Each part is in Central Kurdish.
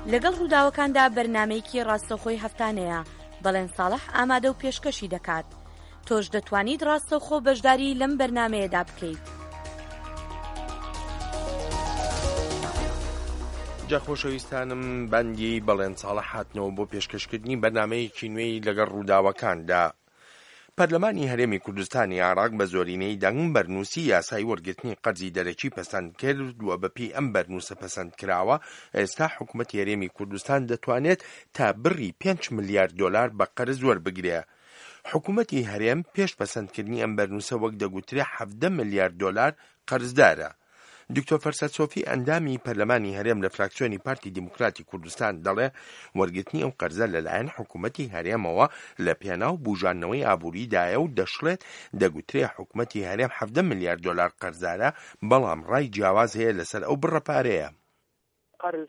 لەگەڵ ڕووداوەکاندا بەرنامەیەکی ڕاستەوخۆی هەفتانەیە بەڵێن ساڵح ئامادە و پێشکەشی دەکات. تۆش دەتوانیت ڕاستەوخۆ بەشداری لەم بەرنامەیەدا بکەیت. جا خۆشەویستانم بەندی بەڵێن ساڵح هاتنەوە بۆ پێشکەشکردنی بەرنامەیەکی نوێی لەگەڵ ڕووداوەکاندا. پەرلەمانی هەرێمی کوردستانی عێراق بە زۆرینەی دەنگ بەرنووسی یاسای وەرگرتنی قەرزی دەرەکی پەسەند کرد و بەپێی ئەم بەرنووسە پەسەند کراوە ئێستا حکوومەتی هەرێمی کوردستان دەتوانێت تا بڕی 5 ملیارد دۆلار بە قەرز وەربگرێ. حکوومەتی هەرێم پێش پەسەندکردنی ئەم بەرنووسە وەک دەگوترێ 17 ملیارد دۆلار قەرزدارە. دکتۆر فەرسەد سۆفی ئەندامی پەرلەمانی هەرێم لە فراکسیۆنی پارتی دیموکراتی کوردستان دەڵێ وەرگرتنی ئەو قەرزە لەلایەن حکوومەتی هەرێمەوە لە پێناو بوژانەوەی ئابووریدایە و دەشڵێت دەگوترێ حکوومەتی هەرێم 17 ملیارد دۆلار قەرزدارە، بەڵام ڕای جیاواز هەیە لەسەر ئەو بڕەپارەیە. قەرز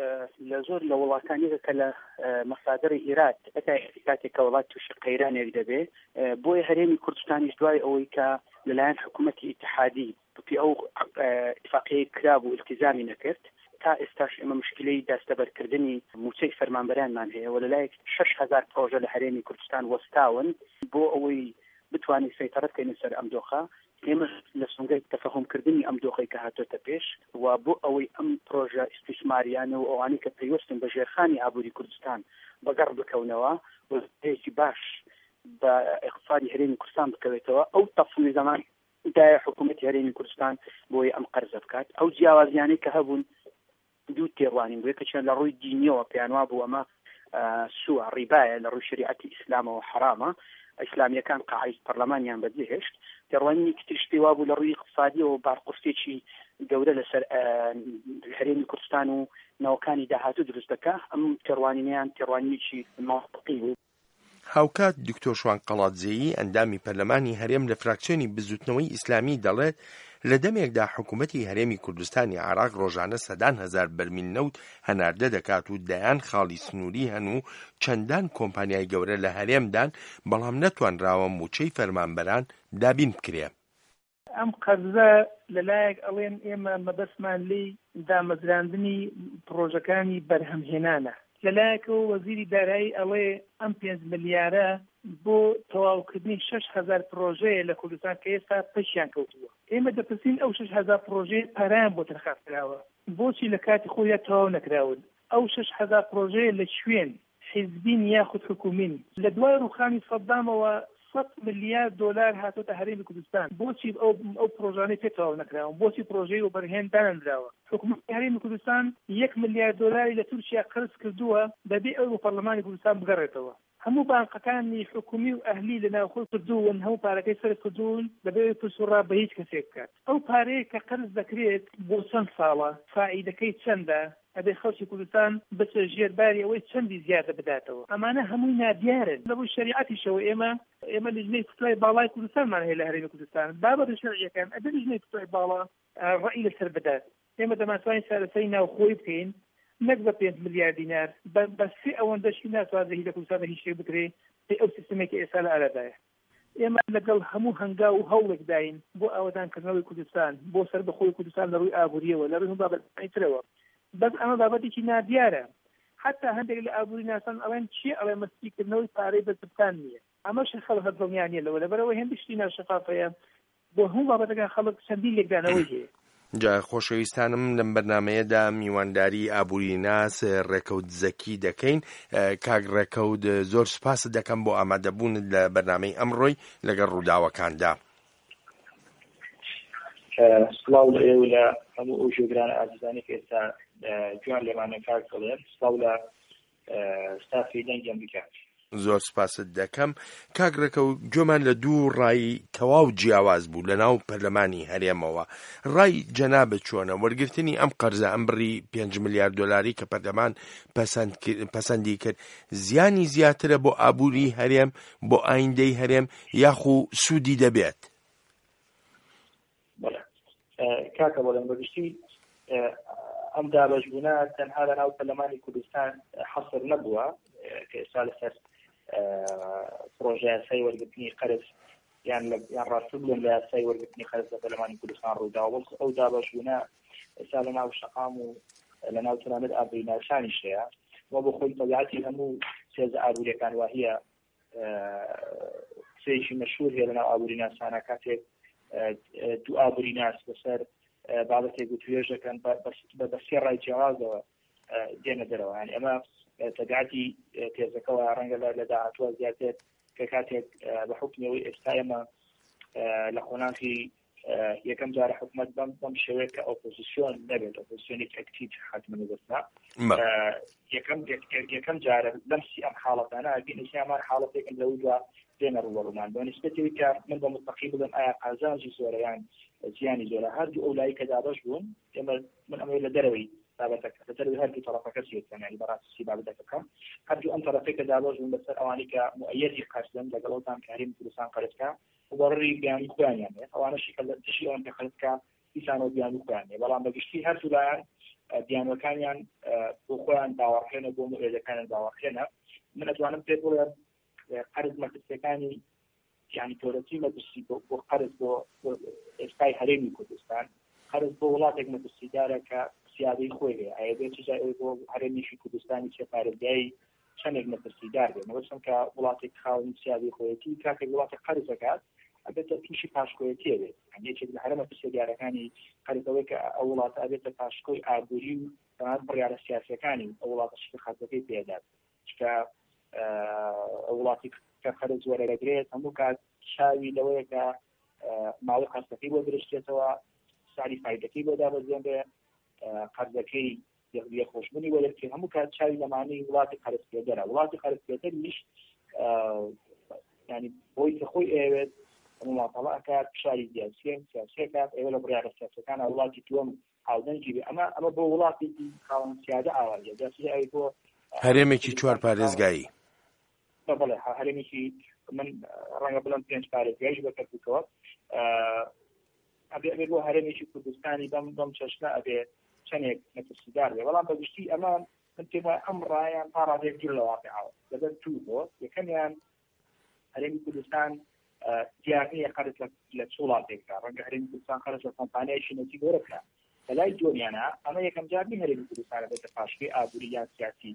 لە زۆر لە وڵاتانێکە کە لە مەسادەری ئیراد کاتێک کە وڵات تووشی قەیرانێک دەبێ بۆی هەرێمی کوردستانیش دوای ئەوەی کە لەلایەن حکوومەتی ئیتحادی بپی ئەو اتفاقیەی کراب و التزامی نەکرد تا ئێستاش ئێمە مشکلەی دەستەبەرکردنی موچەی فەرمانبەرانمان هەیە و لەلایەک 6,000 پرۆژە لە هەرێمی کوردستان وەستاون بۆ ئەوەی بتوانین سەیطرە بکەین سەر ئەم دۆخە. ئێمە لە سنگای تەفەهومکردنی ئەم دۆخەی کە هاتۆتە پێش و بۆ ئەوەی ئەم پرۆژە ئیستیسماریانە و ئەوانەی کە پەیوەستن بە ژێرخانی ئابووری کوردستان بەگەڕ بکەونەوە و هەیەکی باش بە اقتصادی هەرێمی کوردستان بکەوێتەوە. ئەو تەفصیلی زەمان دایە حکوومەتی هەرێمی کوردستان بۆی ئەم قەرزە بکات. ئەو جیاوازیانەی کە هەبوون دوو تێڕوانین بووە کە چەند لە ڕووی دینیەوە پێیانوا بوو ئەمە سووە ڕیبایە لە ڕووی شریعەتی ئیسلامەوە حرامە، ئیسلامیەکان قاعدەی پەرلەمانیان بەجێهێشت. تێڕوانینی تریش پێوا بوو لە ڕووی اقتصادیەوە بارقورسێکی گەورە لەسەر هەرێمی کوردستان و ناوەکانی داهاتوو دروست دەکات. ئەم تێڕوانینیان تێڕوانینێکی ماوەقی بوو. هاوکات دکتۆر شوان قەڵاتزێیی ئەندامی پەرلەمانی هەرێم لە فراکسیۆنی بزوتنەوەی ئیسلامی دەڵێت لە دەمێکدا حکوومەتی هەرێمی کوردستانی عێراق ڕۆژانە 100,000 بەرمیل نەوت هەناردە دەکات و دایان خاڵی سنووری هەن و چەندان کۆمپانیای گەورە لە هەرێمدان، بەڵام نەتوانراوە موچەی فەرمانبەران دابین بکرێ. ئەم قەرزە لەلایەک ئەڵێن ئێمە مەبەستمان لێی دامەزراندنی پرۆژەکانی بەرهەمهێنانە، لەلایەکەوە وەزیری دارایی ئەڵێ ئەم 5 ملیارە بۆ تەواوکردنی 6,000 پرۆژەیە لە کوردستان کە ئێستا پشیان کەوتووە. ئێمە دەپرسین ئەو 6,000 پرۆژەیە پارەیان بۆ تەرخەکراوە، بۆچی لە کاتی خۆیان تەواو نەکراون؟ ئەو 6,000 پرۆژەیە لە شوێن حیزبین یاخود حکومین لە دوای ڕووخانی سەدامەوە 100 ملیارد دۆلار هاتۆتە هەرێمی کوردستان. بۆچی ئەو پرۆژانەی پێ تەواو نەکراون؟ بۆچی پرۆژەی و بەرهێن دانراوە؟ حکوومەتی هەرێمی کوردستان 1 ملیارد دۆلاری لە تورکیا قرض کردووە بەبێ ئەو پەرلەمانی کوردستان بگەڕێتەوە. هەموو بانقەکانی حکومی و ئەهلی لە ناوخۆی کردوون، هەموو پارەکەی سەر کردوون بەبێ پرسوڕا بە هیچ کەسێک بکات. ئەو پارەیە کە قرض دەکرێت بۆ چەند ساڵە، فائیدەکەی چەندە، ئەبێ خەڵکی کوردستان بچە ژێرباری ئەوەی چەندی زیادە بداتەوە. ئەمانە هەمووی نادیارن لە بۆ شریعەتیشەوە. ئێمە لیژنەی فتوای باڵای کوردستانمان هەیە لە هەرێمی کوردستان، بابەتە شەرعیەکان ئەبێ لیژنەی فتوای باڵا ڕەئی لەسەر بدات. ئێمە دەمانتوانین چارەسەری ناوخۆی بکەین، نەک بە 5 ملیارد دینار بە سێ ئەوەندەشی ناتوانێت هی لە کوردستان هیچ شتێک بکرێ بێ ئەو سیستەمێکی ئێستا لە ئارادایە. ئێمە لەگەڵ هەموو هەنگا و هەوڵێک داین بۆ ئاوەدانکردنەوەی کوردستان، بۆ سەربەخۆی کوردستان لە ڕووی ئابووریەوە، لە ڕووی بابەتەکانی ترەوە. بەس ئەمە بابەتێکی نادیارە. حتا هەندێک لە ئابووری ناسان ئەڵێن چی ئەڵێ مەستیکردنەوەی پارەی بەزبستان نییە. ئەمەش خەڵک هەڵدڵنیان نیە لەوە، لەبەرەوەی هەندێک شتی ناشەفافەیە بۆ هەموو بابەتەکان خەڵک چەندین لێکدانەوەی هەیە. جا خۆشەویستانم لەم بەرنمەیەدا میوانداری ئابووری ناس ڕێکەوت زەکی دەکەین. کاک ڕێکەوت زۆر سوپاس دەکەم بۆ ئامادەبوون لە بەرنامەی ئەمڕۆی لەگەڵ ڕووداوەکاندا. سڵاو لە ئێوە لە هەموو ئەو ژێگرانە ئازیزانی کە ئێستا جوان لێمانە کار دەڵێن. سڵاو لە ستافی دەنگیان بکات. زۆر سپاست دەکەم. کاک ڕێکەوت گوێمان لە دوو ڕای تەواو جیاواز بوو لە ناو پەرلەمانی هەرێمەوە. ڕای جەنابەت چۆنە وەرگرتنی ئەم قەرزە ئەم بڕی 5 ملیارد دۆلاری کە پەرلەمان پەسەندی کرد زیانی زیاترە بۆ ئابووری هەرێم، بۆ ئایندەی هەرێم، یاخو سوودی دەبێت؟ کاکە بەڵێن بەگشتی ئەم دابەشبوونە تەنها لە ناو پەرلەمانی کوردستان حەسر نەبووە کە ئێستا لەسەر پرۆژە یاسای وەرگرتنی قەرز یان ڕاستە بڵێن لە یاسای وەرگرتنی قەرز لە پەرلەمانی کوردستان ڕووداوە. ئەو دابەشبوونە ئێستا لە ناو شەقام و لە ناو تەنانەت ئابووری ناوشانیش هەیە وە بۆ خۆی تەبیعەتی هەموو سێز ئابووریەکان وا هەیە قسەیەکی مەشهور هەیە لە ناو ئابووری ناسانە کاتێک دوو ئابووری ناس بەسەر بابەتێک و توێژەکەن بە سێ ڕای جیاوازەوە دێنە دەرەوە یعنی ئەمە تەبیعەتی تێزەکەەوە ڕەنگە لە داهاتووە زیاتر کە کاتێک بە حکمەوەی ئێستا ئێمە لە خۆناغی یەکەم جارە حکومەت بەم شێوەیە کە ئۆپۆزیسیۆن نەبێت ئۆپۆزیسیۆنێکی ئەکتیڤ حاکمە دەستا یەکەم جارە لەمسی ئەم حاڵەتانە بینیسی ئەمان حاڵەتێکن لەو دووە دێنە ڕوبەڕوومان بە نسبەتەوەی کە من بە مستەقی بڵێم ئایا قازانجی زۆرە یان زیانی زۆرە هەردوو ئەو لای کە دابەش بوون ئێمە من ئەمەی لە دەرەوەی بابەتەکە لە دەرەوەی هەردوو تەرەفەکە سێتەن یعنی بەڕاستی بابەتەکە هەردوو ئەم تەرەفەی کە دابەش بوون بەسەر ئەوانەی کە مؤەیەدی قەرزن لەگەڵەوەتان کە هەرێمی کوردستان قەرزکە وبڕی بیانی خۆیانیان هەیە ئەوانەشی کە لە دژی ئەوان کە قەرزکە دیسانەوە بیانی خۆیان هەیە بەڵام بەگشتی هەردوو لایەن دیانەکانیان بۆ خۆیان باوەڕهێنە بۆ مؤەیەدەکانیان باوەڕهێنە من ئەتوانم پێت بڵێم قەرز مەترسیەکانی يعني تورتي مدرسي بو قرض بو استاي هرمي كردستان قرض بو ولاتك مدرسي داره كسيادي خويه اي بيت جاي بو هرمي في كردستان شي فاردي شنك مدرسي داره مثلا كولاتك خاون سيادي خويتي كاك ولاتك قرض زكاه ابيت تمشي باشكويتي يعني شي الحرمه في السياره كاني قرضوك اولات ابيت باشكوي ابوري كمان بري على السياسه كاني اولات شي خاطري بيدات ك اولاتك كخرج ولا رجريت هم كات شاوي لويك معه قصتي ودرشتوا سعري فايدتي ودا بزين به قرضكي يخوش مني ولكن هم كات شاوي لمعني ولاتي خرج كدرا ولاتي خرج كدر مش يعني بوي خوي ايوه ما طلع كات شاري سياسي كات ايوه بريار السياسه كان ولاتي توم عاودن جيبي اما بو ولاتي خاون سياده عاويه جاسي ايوه هەرێمێکی چوار پارێزگایی بەڵێ هەرێمێکی من ڕەنگە بڵم پێنج پارێزگایش بەکەوتەوە ئەبێ بۆ هەرێمێکی کوردستانی بەم چەشنە ئەبێ چەندێک مەترسیدار بێ بەڵام بەگشتی ئەمە من پێم وایە ئەم ڕایان تا ڕادێک گیر لە واقعەوە لەبەر توو بۆ یەکەمیان هەرێمی کوردستان دیارنیە قەرز لە چ وڵاتێکدا ڕەنگە هەرێمی کوردستان قەرز لە کۆمپانیایەکی نەتی گەورە بکە بەلای دۆنیانە ئەمە یەکەم جار نی هەرێمی کوردستانە بێتە پاشکەی ئابووری یان سیاسی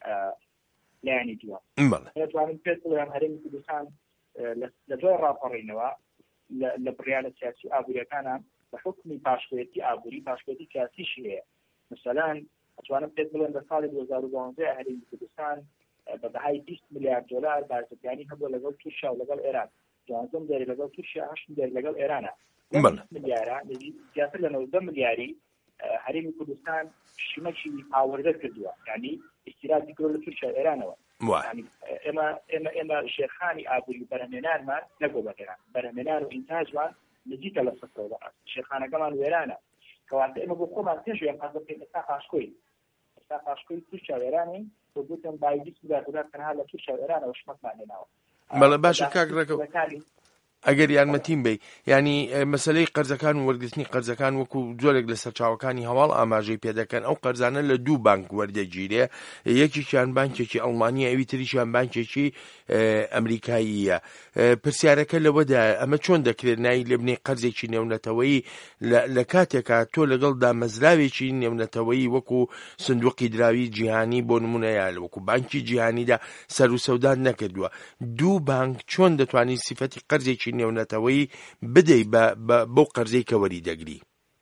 لایەنی دووە دەتوانم پێت بڵێم هەرێمی کوردستان لە دوای ڕاپەڕینەوە لە بڕیارە سیاسی ئابووریەکانە بە حکمی پاشکۆیەتی ئابووری پاشکۆیەتی سیاسیشی هەیە مثلەن ئەتوانم پێت بڵێم لە ساڵی 2012 هەرێمی کوردستان بە بەهای 20 میلیارد دۆلار بازرگانی هەبووە لەگەڵ تورکیا و لەگەڵ ئێران 12 دەری لەگەڵ تورکیا 8 دەری لەگەڵ ئێرانە ملیارە زیاتر لە 90 ملیاری هەرێمی کوردستان شمەکی ئاوردە کردووە یعنی استیرادی گەورە لە تورکیا ئێرانەوە ئێمە شێرخانی ئابووری بەرهەمێنانمان نەگۆ بە ئێران بەرهەمێنان و ئینتاجمان نزیکە لە 100% شێرخانەکەمان وێرانە کەواتە ئێمە بۆ خۆمان پێشوێن قەز بکەین ئێستا پاشکۆی تورکیا و ئێرانی بۆ گوتم بای 20 میلیارد دۆلار تەنها لە تورکیا و ئێرانەوە شمەکمان لێناوە بەڵێ باشە کاکڕێکەوە ئەگەر یارمەتیم بێ ینی مەسلەی قەرزەکان و وەرگرتنی قەرزەکان وەکو جۆرێک لە سەرچاوەکانی هەواڵ ئاماژەی پێدەکەن ئەو قەرزانە لە دوو بانک وەردەگیرێ یەکێکیان بانکێکی ئەڵمانیە ئەوی تریشیان بانکێکی ئەمریکاییە پرسیارەکە لەوەدا ئەمە چۆن دەکرێت نای لێبنێ قەرزێکی نێونەتەوەی لە کاتێکا تۆ لەگەڵ دامەزراوێکی نێونەتەوەی وەکو سندوقی دراوی جیهانی بۆ نمونەیە وەکو بانکی جیهانیدا سەر و سەودان نەکردووە دوو بانک چۆن دەتوانین سیفەتی قەرزێکی نێونەتەوەی بدەی بۆ قەرزەی کە وەری دەگری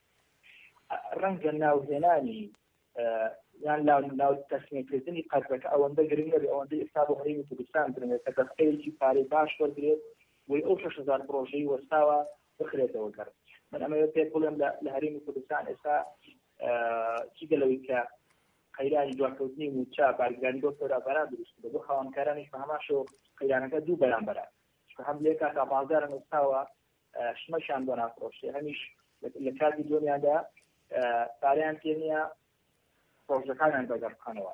ڕەنگە ناوهێنانی یان ناو تەسمیمکردنی قەرزەکە ئەوەندە گرنگە بێ ئەوەندە ئێستا بۆ هەرێمی کوردستان درێت کە دەستەیەکی پارەی باش وەرگرێت بۆی ئەو 6,000 پرۆژەی وەستاوە بخرێتەوە کەرد من ئەمەوێ پێت بڵێم لە هەرێمی کوردستان ئێستا جگەلەوەی کە قەیرانی دواکەوتنی موچا بارگرانی بۆ فێرابەران دروست بۆ خاوەنکارانیش بە هەماشۆ قەیرانەکە دوو بەرامبەرە هەم لێ کاتا بازارن ئێستاوە شمەشان بۆ نافرۆشتێ هەمیش لە کاتی دنیادا پارەیان پێ نییە پرۆژەکانیان بەگەڕبخەنەوە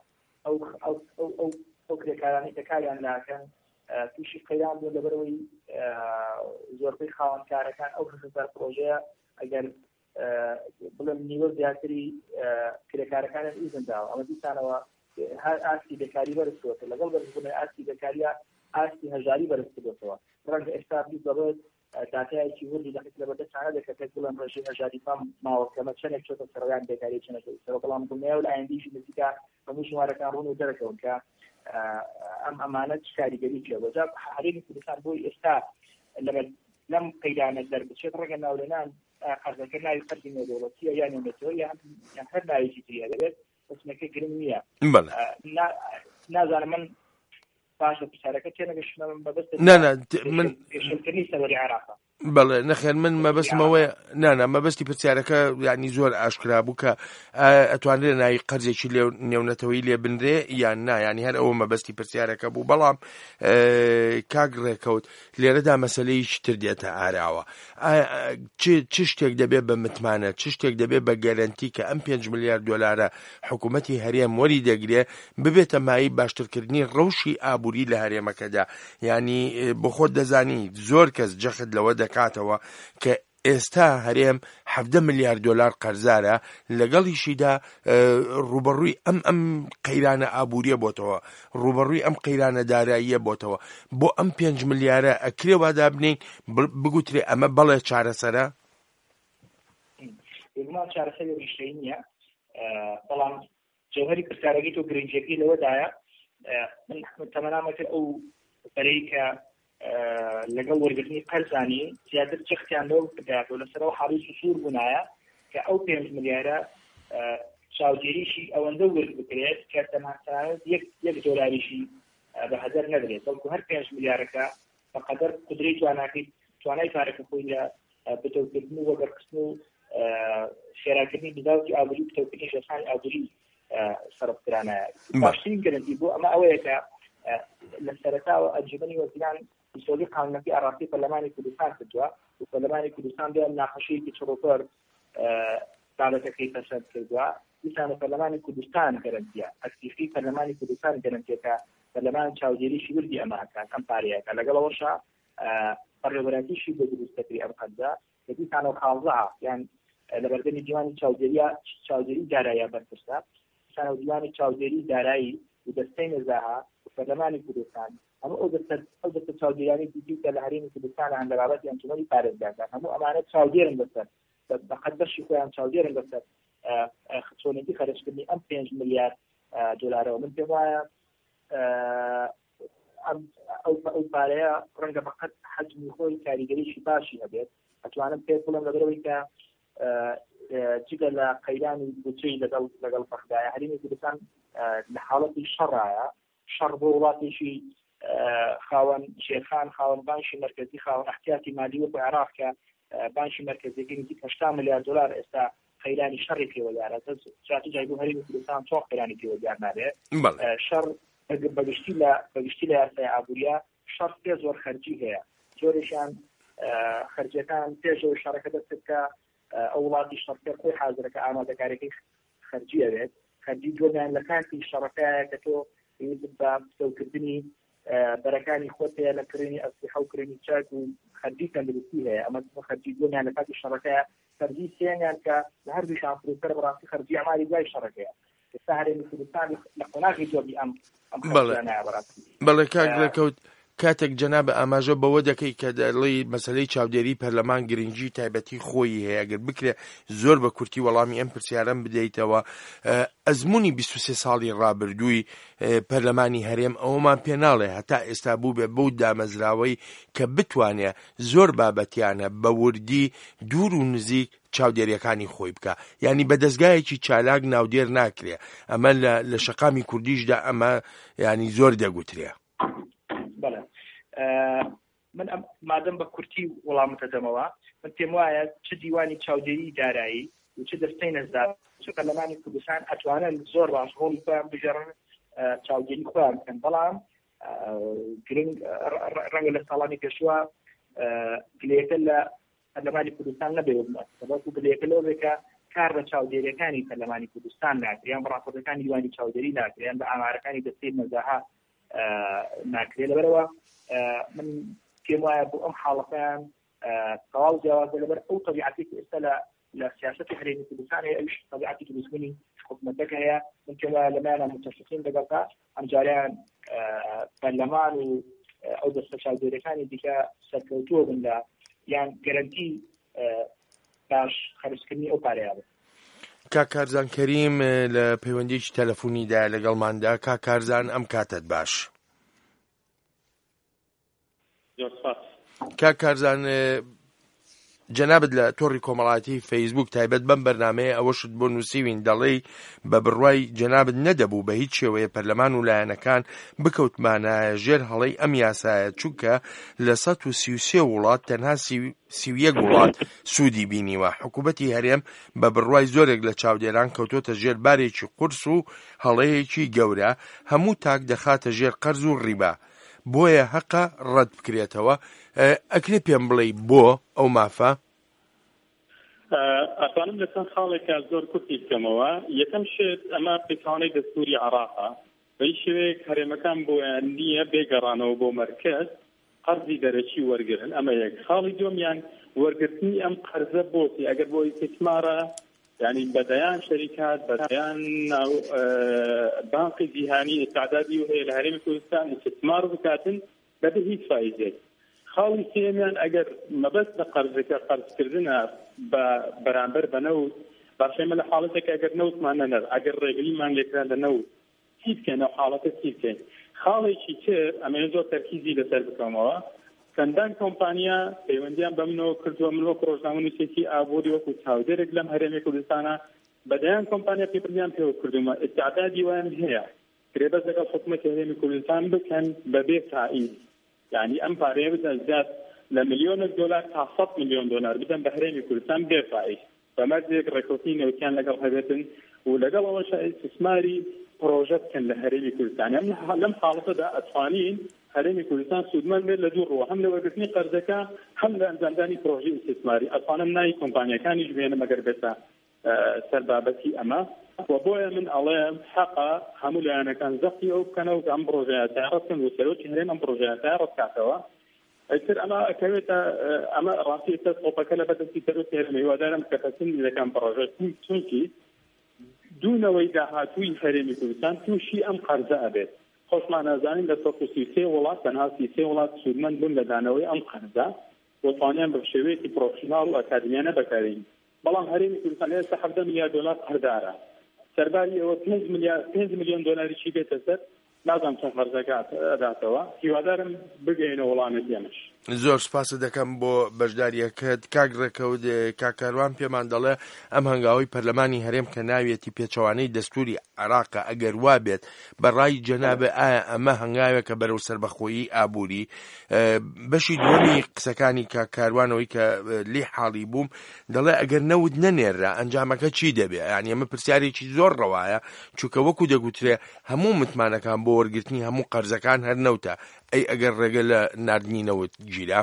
ئەو کرێکارانی کە کاریان ناکەن تووشی قەیران بوون لەبەرەوەی زۆربەی خاوەنکارەکان ئەو 6,000 پرۆژەیە ئەگەر بڵێم نیوە زیاتری کرێکارەکانیان ئیزنداوە ئەمە دیسانەوە هەر ئاستی بێکاری بەرزکەوتە لەگەڵ بەرزبوونی ئاستی بێکاریە ئاستی هەژاری بەرزکردوێتەوە ڕەنگە ئێستا بیزەڵێت داتایەکی وردی لەخت لە بەدەستانە دەکەێت بڵم ڕێژەی هەژاریفام ماوەکەمە چەندێک چۆتە سەرۆیان بێکاری چەنەکەەوە بەڵام دڵنیای و لە ئایندیشی نزیکا هەموو ژمارەکان ڕوون و دەرەکەون کە ئەم ئەمانە کاریگەری کێوەجا هەرێمی کوردستان بۆی ئێستا لەم قەیدانە دەربچێت ڕێگە ناولێنان قەرزەکە ناوی قەرزی نێودەوڵەتیە یان نێودەوڵەتیەوە یان هەر ناوێکی تریە دەبێت بەسمەکە گرنگ نییە نازانم من باشە پرسیارەکە تێنەگەشتمە بەبەست من گەشتکردنی سەوەری عێراق بەڵێ نەخێر من مەبەستمەوەی مەبەستی پرسیارەکە یعنی زۆر ئاشکرا بوو کە ئەتوانرێت ناوی قەرزێکی نێونەتەوەی لێ بنرێ یان نا ینی هەر ئەوە مەبەستی پرسیارەکە بوو بەڵام کاک ڕێکەوت لێرەدا مەسەلەیەکی تر دێتە ئاراوە چ شتێک دەبێت بە متمانە چ شتێک دەبێت بە گەرەنتی کە ئەم 5 ملیار دۆلارە حکوومەتی هەرێم وەری دەگرێ ببێتە مای باشترکردنی ڕەوشی ئابووری لە هەرێمەکەدا ینی بۆ خۆت دەزانی زۆر کەس جەخت لەوە دەکاتەوە کە ئێستا هەرێم 17 ملیار دۆلار قەرزارە لەگەڵیشیدا ڕوبەڕووی ئەم قەیرانە ئابووریە بۆتەوە ڕوبەڕووی ئەم قەیرانە داراییە بۆتەوە بۆ ئەم 5 ملیارە ئەکرێ وادا بنین بگوترێ ئەمە بەڵێ چارەسەرە چارەسەری ڕیشەی نییە بەڵام جەوهەری پرسیارەکەی تۆ گرنگیەکەی لەوەدایە من تەمەنامەکرد ئەو بەرەی کە لەگەڵ وەرگرتنی قەرزانی زیاتر چختیان لەو بداتەوە لەسەرەوە حاڵی سوسور بوونایە کە ئەو 5 ملیارە چاودێریشی ئەوەندە ورد بکرێت کە تەماشایەت یەک دۆلاریشی بە هەدەر نەدرێت بەڵکو هەر 5 ملیارەکە بەقەدەر قدرەی توانای پارەکە خۆی لە بتەوکردن و وەگەڕکردن و خێراکردنی بزاوتی ئابووری بتەوکردنی شەخصانی ئابووری سەرفکرانایە باشترین گەرنتی بۆ ئەمە ئەوەیە کە لە سەرەتاوە ئەنجومەنی وەزیران مسئولی قانونەکەی ئاڕاستی پەرلەمانی کوردستان کردووە و پەرلەمانی کوردستان بێ ناخۆشیەکی چڕۆپەر داڵەتەکەی پەسەند کردووە دیسانە پەرلەمانی کوردستان گەرنتیە ئەکتیڤی پەرلەمانی کوردستان گەرنتیەکە پەرلەمان چاودێریشی وردی ئەماکە ئەم پارەیەکە لەگەڵەوەشە پەرلەبەراتیشی بۆ دروستکردنی ئەم قەرزە کە دیسانە خاڵزە یان لەبەردەمی دیوانی چاودێری داراییە بەرپرسە دیسانە دیوانی چاودێری دارایی و دەستەی نەزاها پەرلەمانی کوردستان هەموو ئەو دەستە چاودێرانی دیجی کە لە هەرێمی کوردستان هەن لە بابەتی ئەنجومەنی پارێزگاکان هەموو ئەمانە چاودێرن بەسەر بەقەد بەشی خۆیان چاودێرن بەسەر چۆنێتی خەرجکردنی ئەم 5 ملیار دۆلارەوە من پێم وایە ئەو پارەیە ڕەنگە بەقەد حەجمی خۆی کاریگەریشی باشی هەبێت ئەتوانم پێ بڵم لەبەرەوەی کە جگە لە قەیرانی بودجەی لەگەڵ بەخدایە هەرێمی کوردستان لە حاڵەتی شەڕایە شەڕ بۆ وڵاتێکی خاوەن شێرخان خاوەن بانشی مرکزی خاوەن احتیاطی مالی وەکو عێراق کە بانشی مرکزیەکەی نزیک 80 ملیار دلار ئێستا قەیرانی شەڕی پێوەدارە استراتیژیای بۆ هەرێمی کوردستان چۆن قەیرانی پێوەدار نابێت شەڕ بەگشتی لە یاسای ئابووریە شەڕ پێ زۆر خەرجی هەیە زۆرێکیان خەرجەکان پێشەوەی شەڕەکە دەست بکە ئەو وڵاتی شەڕکە خۆی حازرەکە ئامادەکاریەکەی خەرجی ئەوێت خەرجی جۆمیان لە کاتی شەڕەکەیە کە تۆ بە پسەوکردنی بەرەکانی خۆت هەیە لە کڕینی ئەسلحە و کڕینی چاک و خەرجی تەندروستی هەیە ئەمە خەرجی دومیان لە کاتی شەڕەکەیە خەرجی سێنیان کە لە هەردووشان فروتەر بەڕاستی خەرجی ئەماری دوای شەڕەکەیە ئێستا هەرێمی کوردستان لە قۆناغی جۆبی ئەم خەرجیانەیە بەڕاستی بەڵێ کاک ڕێکەوت کاتێک جەنابە ئاماژە بەوە دەکەی کە دەڵێی مەسەلەی چاودێری پەرلەمان گرنگی تایبەتی خۆی هەیە ئەگەر بکرێ زۆر بە کورتی وەڵامی ئەم پرسیارەم بدەیتەوە ئەزمموی 23 ساڵی ڕابردووی پەرلەمانی هەرێم ئەوەمان پێ ناڵێ هەتا ئێستا بوو بێ بەو دامەزراوەی کە بتوانێ زۆر بابەتیانە بە وردی دوور و نزیک چاودێریەکانی خۆی بکە ینی بە دەستگایەکی چالاک ناودێر ناکرێ ئەمە لە شەقامی کوردیشدا ئەمە ینی زۆر دەگوترێ من مادەم بە کورتی وەڵامەتە دەمەوە من پێم وایە چ دیوانی چاودێری دارایی و چ دەستەی نەزدار چ پەرلەمانی کوردستان ئەتوانن زۆر باش هۆڵی خۆیان بژێڕن چاودێری خۆیان بکەن بەڵام گرنگ ڕەنگە لە ساڵانی پێشوە گلەیەکە لە پەرلەمانی کوردستان نەبێت بەڵکو گلەیەکە لەوە بێت کە کار بە چاودێریەکانی پەرلەمانی کوردستان ناکرێت یان بە ڕاپۆرتەکانی دیوانی چاودێری ناکرێت یان بە ئامارەکانی دەستەی نەزاها ناکرێت لەبەرەوە من پێم وایە بۆ ئەم حاڵەکەیان تەواو جیاوازە لەبەر ئەو تەبیعەتی کە ئێستا لە سیاسەتی هەرێمی کوردستان هەیە ئەویش تەبیعەتی دروستبوونی حکوومەتەکە هەیە من پێم وایە لەمایانە متەفقین لەگەڵتا ئەم جاریان پەرلەمان و ئەو دەستە چاودێریەکانی دیکە سەرکەوتووە بن یان گەرانتی باش خەرجکردنی ئەو پارەیە بێت. کاکارزان کەریم لە پەیوەندیی تەلەفۆنیدا لەگەڵماندا. کاکارزان ئەم کاتت باش. کاکارزان جەنابەت لە تۆڕی کۆمەڵایەتی فەیسبوک تایبەت بەم بەرنامەیە ئەوەشت بۆ نووسیوین دەڵێی بە بڕوای جەنابەت نەدەبوو بە هیچ شێوەیە پەرلەمان و لایەنەکان بکەوتمانە ژێر هەڵەی ئەم یاسایە، چونکە لە 133 وڵات تەنها 31 وڵات سوودی بینیوە. حکوومەتی هەرێم بە بڕوای زۆرێک لە چاودێران کەوتۆتە ژێر بارێکی قورس و هەڵەیەکی گەورە، هەموو تاک دەخاتە ژێر قەرز و ڕیبا. بۆیە حەقە ڕەت بکرێتەوە. ئەکرێ پێم بڵێ بۆ ئەو مافە؟ ئەتوانم لە چەند خاڵێکە زۆر کورتی بکەمەوە. یەکەم شێت ئەمە پێکانەی دەستوری عێراقە، بەی شێوەیە هەرێمەکان بۆیان نییە بێگەڕانەوە بۆ مەرکەز قەرزی دەرەکی وەرگرن. ئەمە یەک. خاڵی دووەمیان وەرگرتنی ئەم قەرزە بۆتی ئەگەر بۆ استثمارە، یعنی بەدەیان شەریکات بەدەیان بانقی جیهانی ئستعدادی و هەیە لە هەرێمی کوردستان استثمار بکاتن بەبێ هیچ فایدەیەک. خاڵی سێمیان ئەگەر مەبەست بە قەرزەکە قەرزکردنە بە بەرامبەر بە نەوت، باشەمە لە حاڵەتێک ئەگەر نەوتمان نەنەر، ئەگەر ڕێگریمان لێکرا لە نەوت چی بکەین ئەو حاڵەتە چی بکەین. خاڵێکی تر ئەمە زۆر تەرکیزی لەسەر بکەمەوە، چەندان کۆمپانیا پەیوەندیان بە منەوە کردووە، من وەکو ڕۆژنامەنووسێکی ئابووری وەکو چاودێرێک لەم هەرێمی کوردستانە بەدەیان کۆمپانیا پێبردیان پێوە کردومە ئستعدادی وایان هەیە کرێبەس لەگەڵ حکوومەتی هەرێمی کوردستان بکەن بەبێ فائیز، یعنی ئەم پارەیە بدەن زیاد لە ملیۆنێک دۆلار تا 100 ملیۆن دۆلار بدەن بە هەرێمی کوردستان بێ فائیز، بەمەرجێک ڕێکەوتی نەوتیان لەگەڵ هەبێتن و لەگەڵ ئەوەش استثماری پرۆژە بکەن لە هەرێمی کوردستان. لەم حاڵەتەدا ئەتوانین هەرێمی کوردستان سوودمەند بێت لە دوو ڕوە، هەم لە وەرگرتنی قەرزەکە هەم لە ئەنجامدانی پرۆژەی استثماری. ئەتوانم ناوی کۆمپانیەکانیش بێنم ئەگەر بێتە سەر بابەتی ئەمە، و بۆیە من ئەڵێم حەقا هەموو لایەنەکان زەختی ئەو بکەنەوە ئەم پرۆژەیە ڕەت بکەن و سەرۆکی هەرێم ئەم پرۆژەیە ڕەتکاتەوە. ئەیتر ئەمە ئەکەوێتە ئەمە ڕاستی تۆپەکە لە بەدەستی سەرۆکی هەرێم. هیوادارم کە خەسنی دەکەن پرۆژە، چونکی دوونەوەی داهاتووی هەرێمی کوردستان تووشی ئەم قەرزە ئەبێت. خۆشمان نازانین لە 133 وڵات تەنها 33 وڵات سوودمەند بوون لە دانەوەی ئەم قەرزە و توانیان بە شێوەیەکی پرۆفشناڵ و ئەکادمیانە بەکارین. بەڵام هەرێمی کوردستان ئێستا 17 میلیارد دۆلار قەردارە، سەرباری ئەوە 5 میلیۆن دۆلاریشی بێتە سەر، نازانم چەند قەرزەکات ئەداتەوە. هیوادارم بگەینە وەڵامەتی ئەمەش. زۆر سپاس دەکەم بۆ بەشداریەکەت. کاک ڕێکەوت کاکاروان پێمان دەڵێ ئەم هەنگاوی پەرلەمانی هەرێم کە ناوێتی پێچەوانەی دەستوری عێراقە ئەگەر وا بێت بەڕای جەنابێ ئایا ئەمە هەنگاوێکە بەرەو سەربەخۆیی ئابووری. بەشی دووەمی قسەکانی کاکاروانەوەی کە لێ حاڵی بووم دەڵێ ئەگەر نەوت نەنێرا ئەنجامەکە چی دەبێت؟ یعنی ئەمە پرسیارێکی زۆر ڕەوایە، چونکە وەکو دەگوترێ هەموو متمانەکان بۆ وەرگرتنی هەموو قەرزەکان هەر نەوتە، ئەی ئەگەر ڕێگە لە ناردنی نەوت گیرا.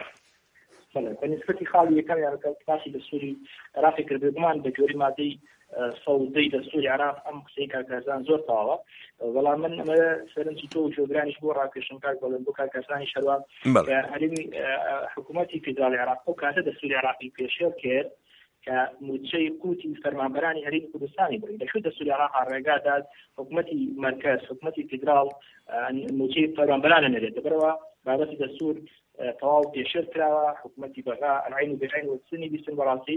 بەنسبەتی خاڵی یەکەم باسی دەستوری عێراقی کردبوومان بە جۆری مادەی سەودەی دەستوری عێراق ئەم قسەی کاکارزان زۆر تەواوە، بەڵام من ئەمە سەرنجی تۆ و جۆگرانیش بۆ ڕاکێشم کاک بەڵێن بۆ کاکارزانی شەروان هەرێمی حکوومەتی فێدراڵی عێراق ئەو کاتە دەستوری عێراقی پێشێل کرد کە موچەی قوتی فەرمانبەرانی هەرێمی کوردستانی بڕین. لەشوو دەستوری عێراق ڕێگادات حکوومەتی مەرکەز حکوومەتی فێدراڵ موچەی فەرمانبەرانە نەرێت. لەبەرەوە بابەتی دەستور تەواو پێشێل کراوە، حکوومەتی بەغا العین و بێعین و سنی بیستن بەڕاستی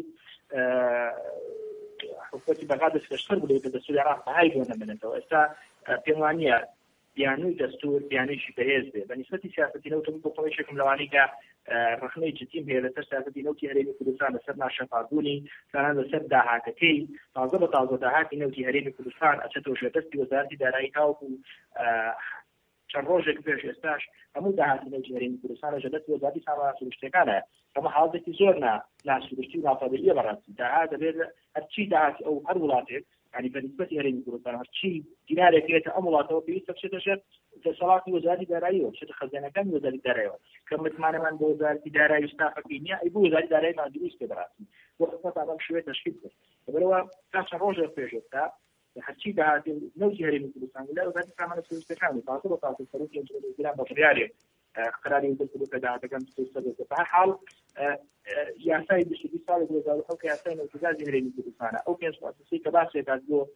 حکوومەتی بەغا دەستپێشتر بوو کە دەستوری عێراق بەهای بۆ نەمێنێتەوە. ئێستا پێم وانییە بیانووی دەستور بیانوویشی بەهێز بێ. بەنسبەتی سیاسەتی نەوت بۆ خۆشێکم لەوانەی کە ڕخنەی جدیم هەیە لەسەر سیاسەتی نەوتی هەرێمی کوردستان لەسەر ناشەفافبوونی تەنان لەسەر داهاتەکەی تازە بە تازە داهاتی نەوتی هەرێمی کوردستان ئەچێتەوە ژێردەستی وەزارەتی دارایی تاوەکو چەند ڕۆژێک پێش ئێستاش هەموو داهاتی نەوتی هەرێمی کوردستان لە ژێردەستی وەزارەتی سامانە سروشتەکانە. ئەمە حاڵەتێکی زۆر ناسروشتی و ناقابلیە بەڕاستی. داهات دەبێت هەرچی داهاتی ئەو هەر وڵاتێک يعني بالنسبة لهرين كردستان هالشيء دينار كيت أملاته وبيست بشتى شت صلاة وزارة دارية بشتى خزانة كم وزارة دارية كم متمانة من وزارة دارية يستافق فينيا يبو وزارة دارية ما عندوش كبراتي وخصوصا على شوية تشكيل فبروا كاش روجر بيجتا هالشيء ده نوجه هرين كردستان ولا وزارة كمان سويسكان تعصب تعصب صاروخ يجري الكلام بطريقة قراري يقول كده ده كان تستفيد بحال يا سيد الشيء صار وزارة الحكومة يا سيد التجارة هرين كردستان أو كان سواسي كباسة كذو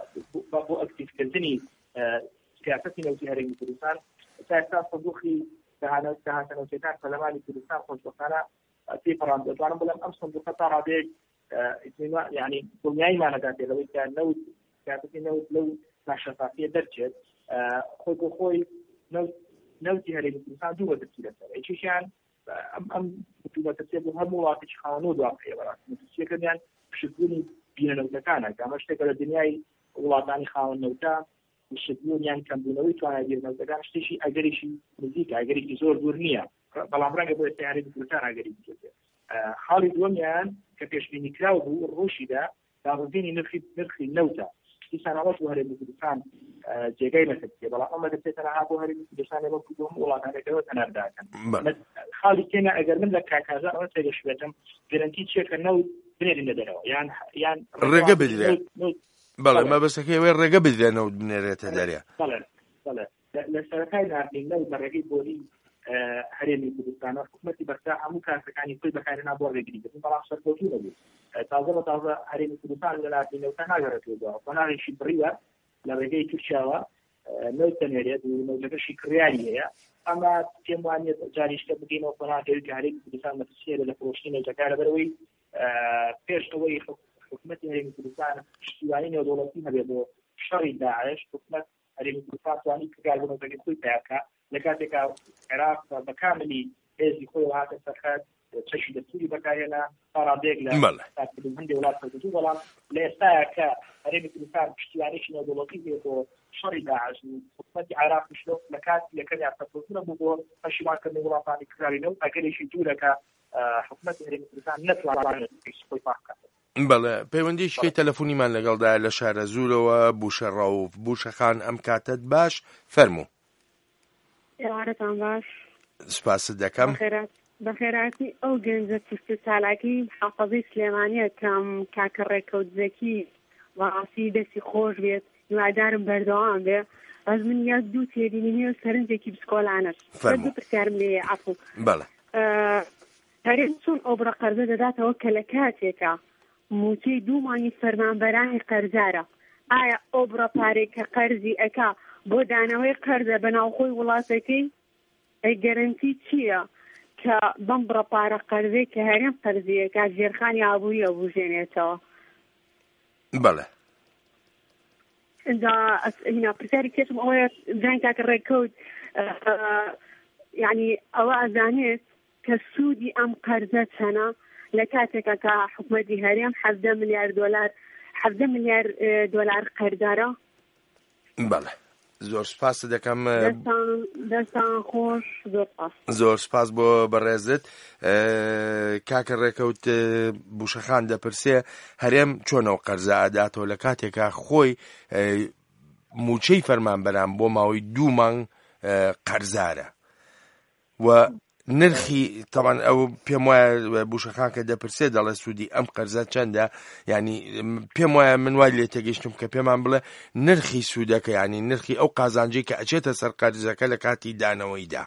بابو أكتيف كنتني سياستنا وزارة هرين كردستان سياسات صدوقي داهاتەنەوتەکان پەرلەمانی کوردستان خۆشبەختانە پێپەڕان دەتوانم بڵێم ئەم سندوقە تا ڕادێک یعنی دڵنیایمانەدا پێڵەوەی کە نەوت کاتێکی نەوت لەو ناشەفافیە دەرچێت خۆی بۆ خۆی نەوتی هەرێمی کوردستان دوو وەرگرتی لەسەر یەکێکیان ئەم حکوومەتە بۆ هەموو وڵاتێکی خاوەنەوە دوابخەیە بەڕاست یەکەمیان پشتبوونی بینەنەوتەکانە کە ئەمە شتێکە لە دنیای وڵاتانی خاوەنەوتە پشتبوونیان کەمبوونەوەی توانای بینەنەوتەکان شتێکی ئەگەریشی نزیکە ئەگەرێکی زۆر دوور نییە بەڵام ڕەنگە بۆ ئێستا هەرێمی کوردستان ئەگەری بکرێت حاڵی دووەمیان کە پێشبینی کراو بوو ڕۆژیدا داڕزینی نرخی نەوتە دیسانەوەش بۆ هەرێمی کوردستان جێگای لەسەر بەڵام ئەمە دەچێتەنها بۆ هەرێمی کوردستان لەوە کردوم وڵاتانەکەەوە تەنەرداکەن خاڵی تێنە ئەگەر من لە کاکازە ئەوە تێگەشبێتم گەرنتی چێکە نەوت بنێرینە دەرەوە یان ڕێگە بدرێت بەڵێ مەبەستەکەی وێ ڕێگە بدرێنەوە بنێرێتە دەرێ لە سەرەتای ناردین نەوت بە ڕێگەی بۆلی هەرێمی کوردستانە حکوومەتی بەرتا هەموو کارەکانی خۆی بەکارهێنا بۆ ڕێگریکردن بەڵام سەرکەوتوو نەبوو تازە هەرێمی کوردستان لە ناردینەوەتە ناگەڕێتەوە قۆناغێکی بڕیوە لە ڕێگەی تورکیاوە نەوت تەنێرێت و نەوتەکەشی کڕیاری هەیە ئەمە پێم وانە جاریشتە بگەینەوە قۆناغێک کە هەرێمی کوردستان مەترسیە لە فرۆشتنی نەوتەکە لەبەرەوەی پێش ئەوەی حکوومەتی هەرێمی کوردستان پشتیوانی نێودەوڵەتی هەبێت بۆ شەڕی داعش حکوومەت هەرێمی کوردستان توانی کاربوونەوەی خۆی پیاکە لە کاتێکا عێراق بە کاملی هێزی خۆی هاتە سەرخەت چەشی دەستوری بەکارهێنا تا ڕادێک لە هەندێک وڵات سەرکەوتوو بەڵام لە ئێستاە کە هەرێمی کوردستان پشتیوانیی نێودەوڵەتی بێت بۆ شەڕی داعش و حکوومەتی عێراق لە کاتی یەکەمیان سەرکەوتوو نەبوو بۆ پەشیمانکردنی وڵاتانی کراوینەوە ئەگەرێکی دوورەکە حکوومەتی هەرێمی کوردستان نەتوانێت خۆی پاک بکات. بەڵێ پەیوەندیشکی تەلەفۆنیمان لەگەڵدایە لە شارە زوورەوە بوشەڕەوف بوشەخان ئەم کاتت باش فەرموو. ئێوارەتان باش سوپاست دەکەم بەخێراتی ئەو گەنجە چست چالاکی حافەزەی سلێمانیە کەم کاکە ڕێکەوتزەکی بەڕاستی دەستی خۆش بێت هیوادارم بەردەوام بێ بەس من یەک دوو تێبینی و سەرنجێکی پسکۆلانەش دوو پرسیارم لێ عەفو بەڵێ هەرێم چۆن ئەوبرە قەرزە دەداتەوە کە لە کاتێکە موچەی دوو مانگی فەرمانبەرانی قەرزارە ئایا ئەوبرە پارێک کە قەرزی ئەکا بۆ دانەوەی قەرزە بەناوخۆی وڵاتەکەی ئەی گەرنتی چییە کە بەم بڕەپارە قەرزەی کە هەرێم قەرزیەکە ژێرخانی ئابووریە بژێنێتەوە. بەڵێ هینا پرسیاری کێشم ئەوەیە جان کاکە ڕێکەوت یعنی ئەوە ئەزانێت کە سوودی ئەم قەرزە چەنە لە کاتێکە کە حکوومەتی هەرێم 17 میلیارد دۆلار قەرزدارە. بەڵێ زۆر سپاس دەکەم دەستان خۆش زۆر سپاس بۆ بەڕێزت کاکە ڕێکەوت بوشەخان دەپرسێ هەرێم چۆنەوە قەرزە ئەداتەوە لە کاتێکا خۆی موچەی فەرمانبەران بۆ ماوەی 2 مانگ قەرزارە و نرخی طبعا ئەو پێم وایە بوشەخان کە دەپرسێ دەڵێ سوودی ئەم قەرزە چەندە ینی پێم وایە من وای لێ تێگەیشتم کە پێمان بڵێ نرخی سوودەکە ینی نرخی ئەو قازانجی کە ئەچێتە سەر قەرزەکە لە کاتی دانەوەیدا.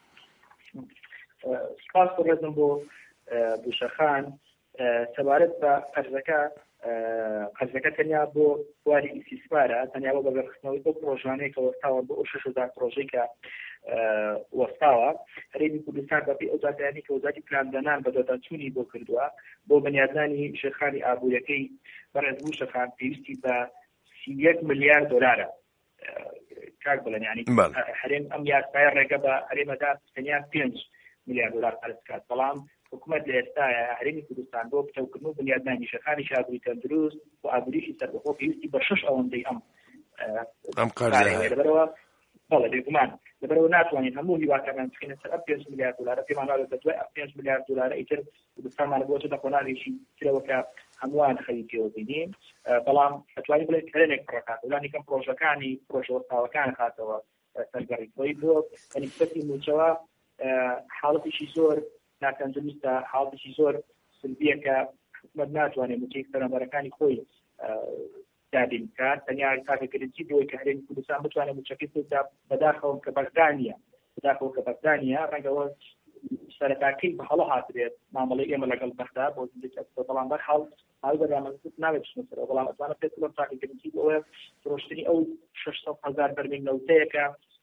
سپاس ڕێزم بۆ بوشەخان سەبارەت بە قەرزەکە تەنیا بۆ واری ئیسیسپارە تەنیا بۆ بەبەرخستنەوەی بۆ پرۆژانەیە کە وەستاوە بۆ 6,000 پرۆژەی کە وەستاوە هەرێمی کوردستان بەپێی ئەو زاتیانی کە وەزارەتی پلاندانان بە دەرچوونی بۆ کردووە بۆ بەنیازانی ژێرخانی ئابوووریەکەی بەڕێز بوشەخان پێویستی بە 31 میلیارد دۆلارە کاک بڵێن ینی هەرێم ئەم یاسای ڕێگە بە هەرێمەدا تەنیا 5 میلیارد دۆلار قەرز بکات بەڵام حکوومەت لە ئێستاە هەرێمی کوردستان بۆ پتەوکردن و بنیادنانی ژێرخانی ئابووری تەندروست و ئابووریشی سەربەخۆ پێویستی بە 6 ئەوەندەی ئەم قەرزە بەڵێ بێگومان لەبەرەوە ناتوانین هەموو هیواکەمان بخینە سەر 5 میلیارد دۆلارە پێماناوێت بە دوای 5 میلیارد دۆلارە ئیتر کوردستانمان بۆ چۆتە قۆناغێکی ترەوە کە هەمووان خەریکیەوە بینین بەڵام ئەتوانین بڵێن هەرێنێک پڕەکات وەلانی کەم پرۆژەکانی پرۆژەوەستاوەکان خاتەوە سەرگەڕیتەوەی بۆ بەنسبەتی موچەوە حاڵەتێکی زۆر ناکەنجەمیستە حاڵەتێکی زۆر سلبیە کە حکوومەت ناتوانێت موچەی فەرمانبەرەکانی خۆی دابین کار تەنیا کاکەگرنتی بۆی کە هەرێمی کوردستان بتوانێت موچەکەی خۆیدا بەداخەوە کە بەغدانیە ڕەنگەوە سەرەتاکەی بە هەڵە هاترێت مامەڵەی ئێمە لەگەڵ بەغدا بۆ بەڵام بەرحاڵ بەرنامەزت ناوێت بچنەسەرەوە بەڵام ئەتوانێت پێت بڵێم کاکەگرنتی بۆیە فرۆشتنی ئەو 600,000 بەرمیل نەوتەیە کە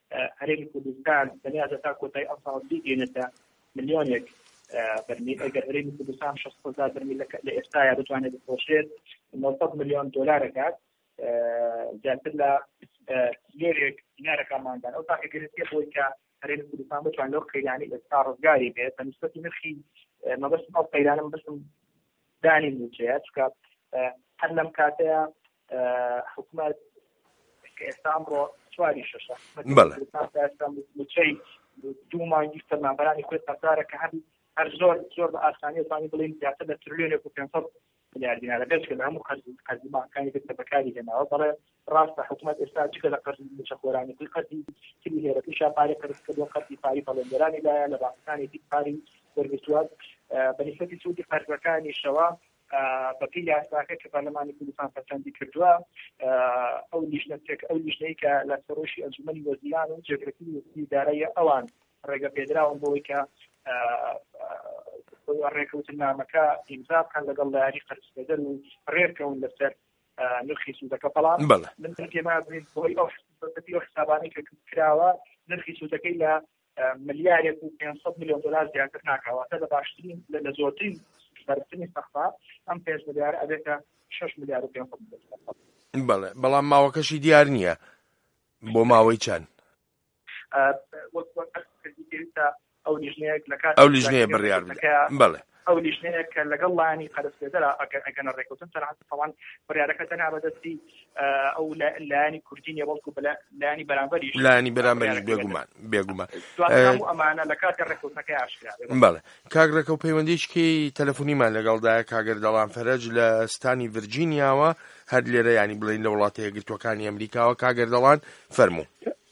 هەرێمی کوردستان بەنیازە تا کۆتایی ئەم ساڵ بیگەێنێتە ملیۆنێک بەرمیل. ئەگەر هەرێمی کوردستان 600,000 بەرمیل لە ئێستایا بتوانێت بفرۆشێت 900 ملیۆن دۆلار دەکات، زیاتر لە لێرێک دینارەکانماندان. ئەو تاقیگرێتیە بۆی کە هەرێمی کوردستان بتوانێت لەو قەیرانی ئێستا ڕزگاری بێت بە نسبەتی نرخی مەبەستم ئەو قەیرانە مەبەستم دانی موچەیە، چونکە هەر لەم کاتەیە حکوومەت کە ئێستا ئەمڕۆ 4 شەشە موچەی 2 مانگی فەرمانبەرانی خۆی قەتارە کە هەر زۆر بە ئاسانی توانی بڵێن زیاتر لە تریلیۆنێک و 500 ملیار دینارە بێت کە لە هەموو قەرزی بانکانی بێتە بەکاری هێناوە. بەڵێ ڕاستە حکوومەت ئێستا جگە لە قەرزی موچەخۆرانی قەرزی تری هێرەکەیشا پارێ کردووە، قەرزی پاری بەڵێنەرانی لایە لە بانکانی پاری وەرگرتووە بە نسبەتی سوودی قەرزەکانیشەوە بەپی یاساکە کە پەرلەمانی کوردستان پەسەندی کردووە. ئەو لیژنەی کە لە سەرۆشی ئەنجومەنی وەزیران و جێگرەکەی ئیدارەیە ئەوان ڕێگە پێدراون بۆی کە ڕێکەوتنامەکە ئیمزا بکەن لەگەڵ لایەنی قەرزپێدەر و ڕێکەون لەسەر نرخی سوودەکە. بەڵام من پێما بڵێن بۆی ئەو حسابانەی کە کراوە نرخی سوودەکەی لە ملیارێک و 500 ملیۆن دلار زیاتر ناکەواتە لە باشترین لە زۆرترین بەرزترین سەختا ئەم 5 ملیار ئەبێتە 6 ملیار و 500 ملیۆن. بەڵێ بەڵام ماوەکەشی دیار نییە بۆ ماوەی چەند ئەو لیژنەیە بڕیار بڵێ ئەو لیژنەیە کە لەگەڵ لایەنی قەرزپێدەرە ئەگەنە ڕێکەوتن تەواان بڕیارەکە تەنها بەدەستی ئەو لایەنی کوردی نیە بەڵکو لایەنی بەرامبەریش بێگومان ئەمانە لە کاتی ڕێکەوتنەکەی ئاشکرا. بەڵێ کاگڕێکە و پەیوەندیشکی تەلەفۆنیمان لەگەڵدایە کاگەر دەڵان فەرەج لە ستانی ڤرجینیاوە هەر لێرە ینی بڵین لە وڵاتە یەکگرتووەکانی ئەمریکاوە. کاگەر دەڵان فەرموو.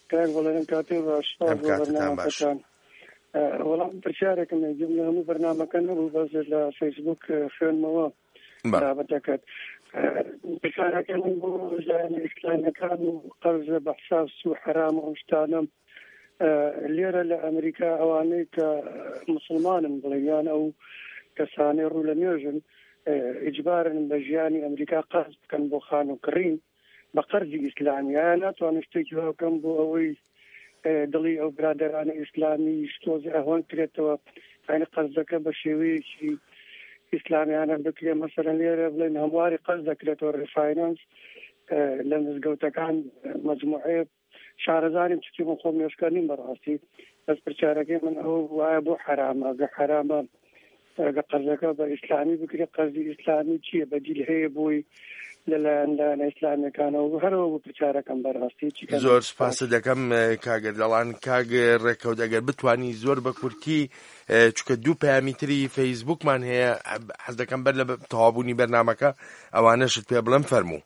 وەڵام پرسیارێکم جملە هەموو بەرنامەکە نەبوو بەس لە فەیسبوک خوێنمەوە بابەتەکەت پرسیارەکە من بۆ ئیسلامەکان و قەرزە بە حساب و حرامە و شتانە لێرە لە ئەمریکا ئەوانەی کە مسلمانن بڵێیان ئەو کەسانەی ڕوو لە نوێژن ئیجبارن بە ژیانی ئەمریکا قەرز بکەن بۆ خان و کڕین بە قەرزی ئیسلامیە ناتوانن شتێکی هاوکەم بۆ ئەوەی دڵی ئەو برادرانە ئیسلامی شتۆزی ئەوان کرێتەوە یعنی قەرزەکە بە شێوەیەکی ئیسلامیانە بکرێ. مەسەرەن لێرە بڵێن هەمواری قەرز دەکرێتەوە ڕێفاینانس لە مزگەوتەکان مەجموعەیە شارەزانیم چکی من خۆم نوێشکەنیم بەڕاستی بەس پرسیارەکەی من ئەو وایە بۆ حرامە گە حرامە گە قەرزەکە بە ئیسلامی بکرێ قەرزی ئیسلامی چییە بەدیل هەیە بۆی لەلایەندانە ئیسلامەکانەوە هەرەوە بۆ پرسیارەکەم بەڕاستی زۆر سپاس دەکەم کاگەر دەڵان کاگەر ڕێکەوت ئەگەر بتوانی زۆر بە کورتی چونکە 2 پەیامتری فەیسبوکمان هەیە حەز دەکەم بەر لە تەوابوونی بەرنامەکە ئەوانەشت پێ بڵێم فەرموو.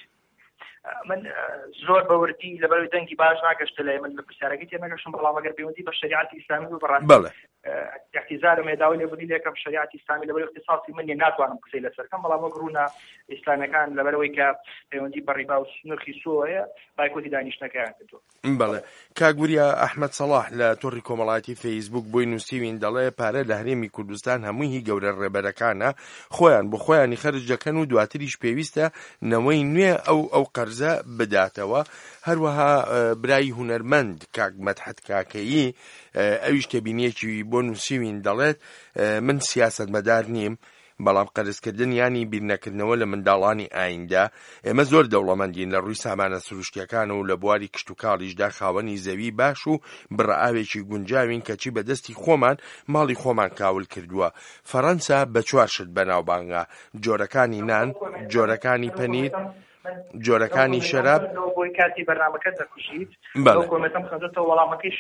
من زۆر بەوردی لەبەر دەنگی باش ناگەشتە لای من لە پرسیارەکەی تێنەگەشتم بەڵام ئەگەر پەیوەندی بە شریعەتی ئیسلامی بوو بەڕاستی احتیزارم هێداوی لێبوونی لێکم شریعەتی ئیسلامی لەبەر اختصاصی من ناتوانم قسەی لەسەرکەم بەڵام وەک ڕوونا ئیسلامیەکان لەبەرەوەی کە پەیوەندی بە ڕیبا و نرخی سووەیە بایکۆتی دانیشتەکەیان کردووە. بەڵێ کاگوریا ئەحمەد سەڵاح لە تۆڕی کۆمەڵایەتی فەیسبوک بۆی نووسیوین دەڵێ پارە لە هەرێمی کوردستان هەمووی هی گەورە ڕێبەرەکانە خۆیان بۆ خۆیانی خەرج دەکەن و دواتریش پێویستە نەوەی نوێ ئەو قەرزە بداتەوە. هەروەها برای هونەرمەند کاک مەدحەت کاکەیی ئەویش تێبینیەکی بۆ نووسیوین دەڵێت من سیاسەتمەدار نیم بەڵام قەرزکردن ینی بیرنەکردنەوە لە منداڵانی ئایندا. ئێمە زۆر دەوڵەمەندین لە ڕووی سامانە سروشتیەکان و لە بواری کشت و کاڵیشدا خاوەنی زەوی باش و بڕئاوێکی گونجاوین کەچی بەدەستی خۆمان ماڵی خۆمان کاول کردووە. فەڕەنسا بە 4 شت بەناوبانگە جۆرەکانی نان، جۆرەکانی پەنیر، جۆرەکانی شەراب. بۆی کاتی بەرنامەکە دەکوشیت کۆمەتەم خەندێتەوە وەڵامەکەیش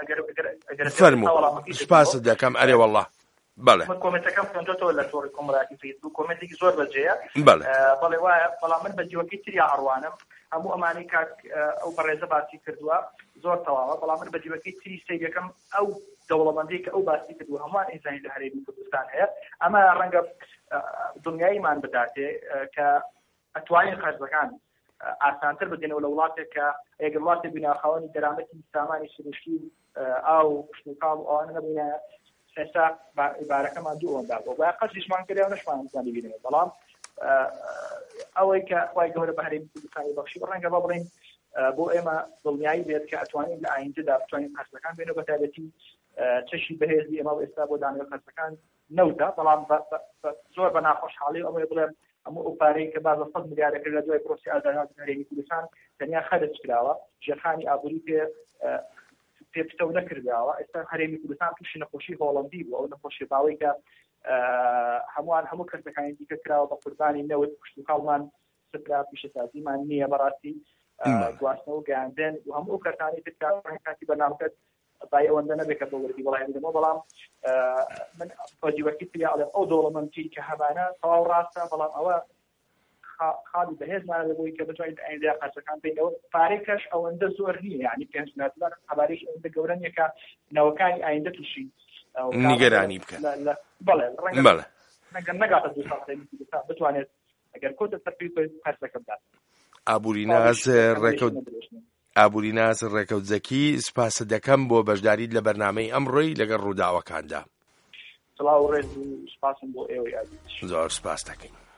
فەرموو سپاست دەکەم ئەرێ وەڵڵا. بەڵێ کۆمنتەکەم خوێندێتەوە لە تۆڕی کۆمەڵایەتی فەیسبوک کۆمنتێکی زۆر بەجێیە. بەڵێ وایە بەڵام من بە جیوەکەی تریا ئەڕوانم هەموو ئەمانەی کاک ئەو بەڕێزە باسی کردووە زۆر تەواوە بەڵام من بە جیوەکەی تری سەیرەکەم ئەو دەوڵەمەندی کە ئەو باسی کردووە هەمووان ئینسانی لە هەرێمی کوردستان هەیە ئەمە ڕەنگە دنیاییمان بداتێ کە ئەتوانین خەرجەکان ئاسانتر بدێنەوە لە وڵاتێک کە ئەگەر وڵاتێ بیناخاوەنی دەرامەتی سامانی سروشتی ئاو شتوکاڵ و ئەوانە نەبووینە ئێستا عیبارەکەمان دوو ئەوەندا بۆ باید قەرزیشمان کردێ و نەشمان زانی بینێت بەڵام ئەوەی کە خوای گەورە بە هەرێمی کوردستانی بەخشی ڕەنگە بە بڵێن بۆ ئێمە دڵنیایی بێت کە ئەتوانین لە ئایندەدا بتوانین قەرزەکان بێنەوە بە تایبەتی چەشی بەهێزی ئێمە ئێستا بۆ دانەوە قەرزەکان نەوتە بەڵام زۆر بە ناخۆشحاڵی ئەوەیە بڵێم ئەمە ئەو پارەی کە بازە 100 میلیارد کرد لە دوای پرۆسی ئازادیانی هەرێمی کوردستان تەنیا خەرج کراوە ژێرخانی ئابووری پێ پتە نەکرداوە ئێستا هەرێمی کوردستان تووشی نەخۆشی هۆڵەندی بوو ئەو نەخۆشی باوەی کە هەموو کەسەکانی دیکە کراوە بە قوربانی نەوت پشتوکاڵمان سپرا پیشەسازیمان نییە بەڕاستی گواستنەوە گەیاندن و هەموو کەسانی کاتی بەنامکەت بای ئەوەندە نەبێت کە بە وەرگی وەڵامی دەمەوە بەڵام من بەجیوەکی پیا ئەڵێم ئەو دۆڵەمەندی کە هەمانە تەواو ڕاستە بەڵام ئەوە خاڵی بەهێزمانە لەبەوەی کە بتوانین ئایندەیە قەرزەکان بینەوە پارەی کەش ئەوەندە زۆر نییە یعنی 5 میلیارد خەبارێکی ئەوەندە گەورە نییە کە ناوەکانی ئایندە تووشی نیگەرانی بکەن بەڵێ بەڵێ نەگاتە 2 ساڵ بتوانێت ئەگەر کۆتە سەرپی قەرزەکە بدات. ئابووریناز ڕێکەوتزەکی سپاس دەکەم بۆ بەشداریت لە بەرنامەی ئەمڕۆی لەگەڵ ڕووداوەکاندا. سڵاو و ڕێز و سپاسم بۆ ئێوەی عەزیز. زۆر سپاس دەکەین.